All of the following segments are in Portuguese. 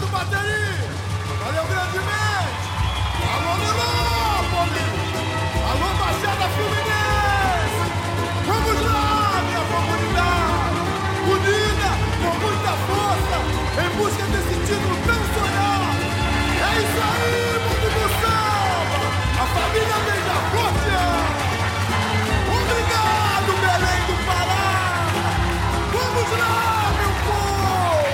bateria! Valeu grandemente! Alô, Nilópolis! Alô, Baixada Fluminense! Vamos lá, minha comunidade! Unida, com muita força, em busca desse título tão sonhado! É isso aí, mundo do samba! A família Beija-Flor te ama! Obrigado, Belém do Pará! Vamos lá, meu povo!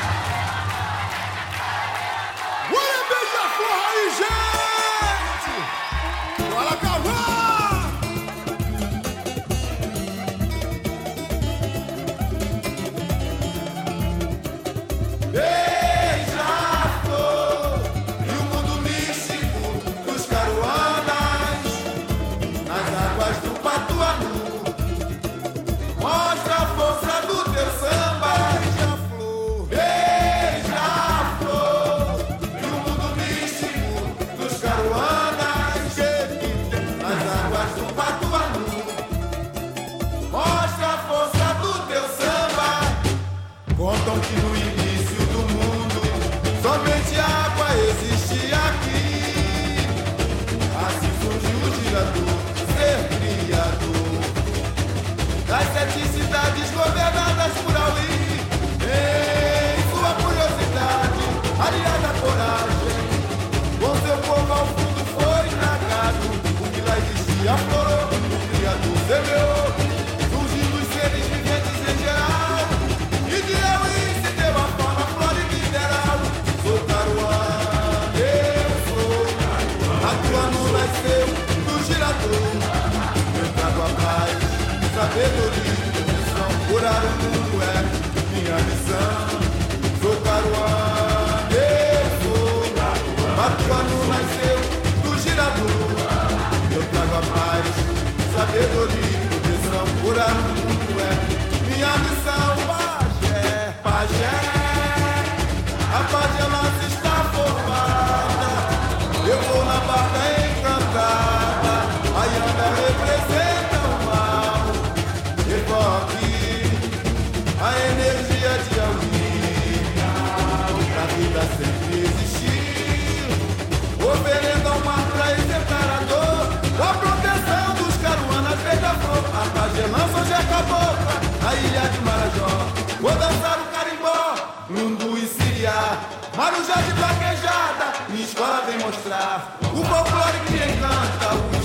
Olha, Beija-Flor aí, gente! Bora cavar! Beija-Flor e o mundo místico dos Caruanas, nas águas do Patuanu. Mostra a força do teu samba, Beija-Flor. Beija-Flor e o mundo místico dos Caruanas, nas águas do Patuanu. Mostra a força do teu samba. Contam que no início do mundo somente água existia aqui. Assim surgiu o girador, ser criador das 7 cidades governadas por Ali. Em sua curiosidade, aliada à coragem, com seu povo ao fundo foi tragado. O que lá existia aflorou, o criador semeou, surgindo os seres viventes em geral. E de Elwin se deu a forma, flora e mineral. Sou Caruá, eu sou Patuanu, nasceu do girador. Eu trago a paz, sabedoria e proteção. Curar o mundo é minha missão. Sou Caruá, eu sou Patuanu, nasceu do girador. Eu trago a paz, sabedoria e proteção. Curar o mundo é minha missão. Pajé, pajé, a pajé está formada. Eu vou na barca encantada. A Iana representa o mal. Evoque a energia de alguém pra vida sempre existir. Oferenda ao mar pra exemplar a dor. Com a proteção dos Caruanas, Beija-Flor. A pajé lança hoje acabou. A ilha de Marajó, vou dançar o carimbó, Lundu e Siriá, Marujá de vaquejada, minha escola vem mostrar o folclore que encanta o